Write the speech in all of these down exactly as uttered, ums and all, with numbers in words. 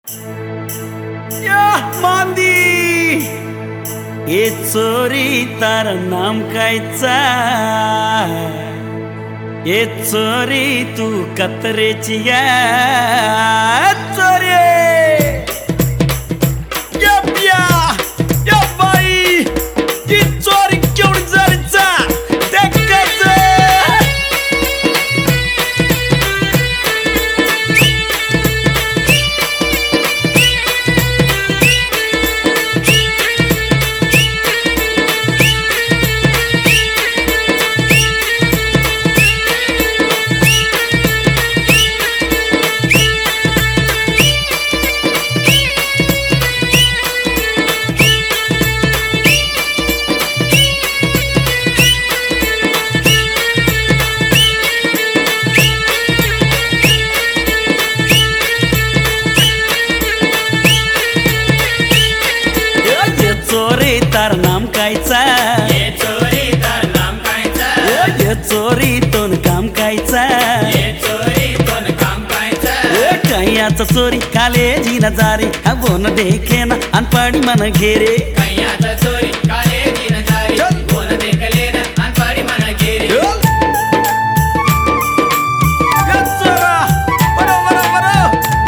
मांदी ए चोरी तार नाम कायचा ए चोरी तू कतरेची या चोरी या बिया या बाई ही चोरी केवढी जरीचा देखायचं तार नाम कायचा ये चोरी तार नाम कायचा ये चोरी तोन काम कायचा ये चोरी तोन काम कायचा कैयाचा चोरी कालेजी न जारी हा बोन देखे ना अनपाडी मन घेरे कैयाचा चोरी कालेजी न जारी बोन देखले ना अनपाडी मन घेरे या चोरा बरो बरो बरो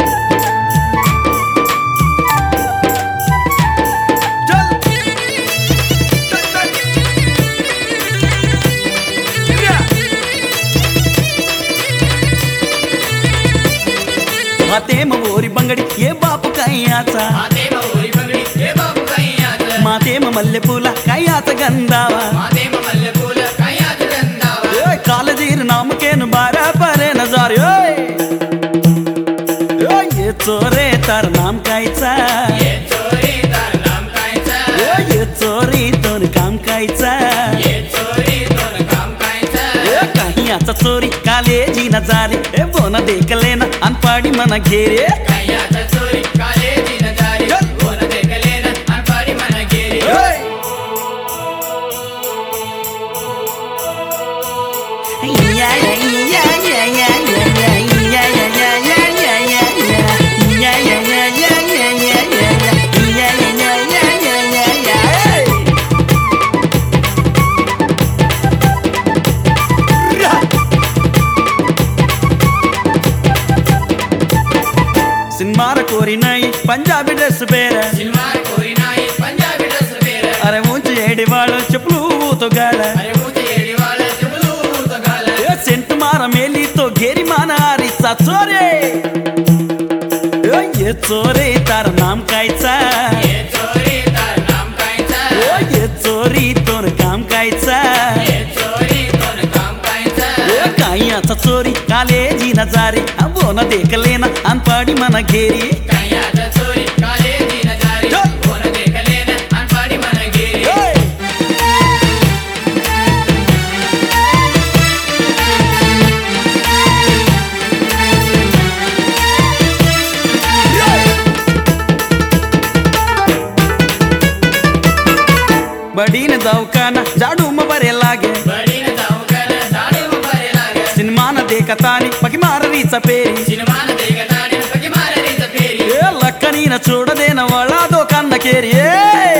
माते मोरी बंगडी ये बापू कैयाचा माते मोरी बंगडी हे बाबू कैयाचा माते मल्ले फुला कैयाचा गंधावा माते मल्ले फूल कैयाचा गंधावा ए कालजीर नाम केन बारा परे नजार ओय ओय ये चोरे तार नाम कायचा ये चोरी तार नाम कायचा ये चोरी तोन काम कायचा ये चोरी तोन काम कायचा ए कैयाचा चोरी कालेजी न जारी ए बोन देखले ना अनपाडी मन घेरे कैयाचा चोरी कालेजी न जारी बोन देखले ना अनपाडी मन घेरे या या या या या या या या या या या या या या या या या या या सिन्मार कोरी नाही पंजाबी ड्रेस ಬೇರೆ सिलवार कोरी नाही पंजाबी ड्रेस ಬೇರೆ अरे मुंच एडी वाळ चपलू तो गाळ अरे मुझे एडी वाला चबलू तो गाला ए सेंट मार मेली तो घेरी मान आरीचा चोरे ए ये चोरे तार नाम कायचा ये चोरी तार नाम कायचा ए ये चोरी तोर काम कायचा ये चोरी तोन काम कायचा ए कैयाचा चोरी कालेजी न जारी बोन देखले ना अनपाडी मन घेरी कैयाचा चोरी कालेजी न जारी बोन देखले ना अनपाडी मन घेरी बडीन दवकाना झाडू म बरे लागे बडी न जाऊकन झाडू बरे लागे सिनेमा न देखतानी पकी माररीचा पेरी सिनेमा न देखतानी पकी माररीचा फेरी ए लಕ್ಕनीನ ಚೂಡದೇನ ಒಳಾದೋ ಕನ್ನ ಕೇರಿ ए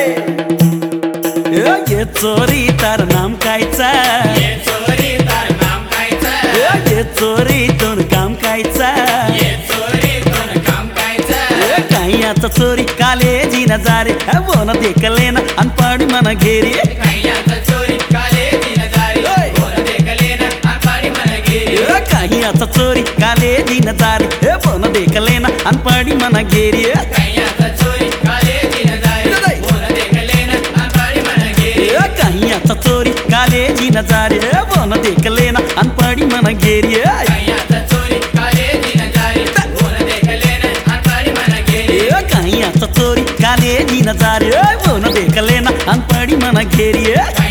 ये चोरी तार नाम कायचा ये चोरी तार नाम कायचा ए ये चोरी तोन काम कायचा ये चोरी तोन काम कायचा ए कैयाचा चोरी कालेजी न जारी बोन देखले ना अनपाडी मन घेरी कैयाचा चोरी कालेजी न जारी बोन देखले ना अनपाडी मन घेरी ए कैयाचा चोरी कालेजी न जारी बोन देखले ना अनपाडी मन घेरी कैयाचा चोरी कालेजी न जारी बोन देखले ना अनपाडी मन घेरी कैयाचा चोरी कालेजी न जारी बोन देखले ना अनपाडी मन घेरी कैयाचा चोरी कालेजी न जारी बोन देखले ना अनपाडी मन घेरी कैयाचा चोरी कालेजी न जारी बोन देखले ना अनपाडी मन घेरी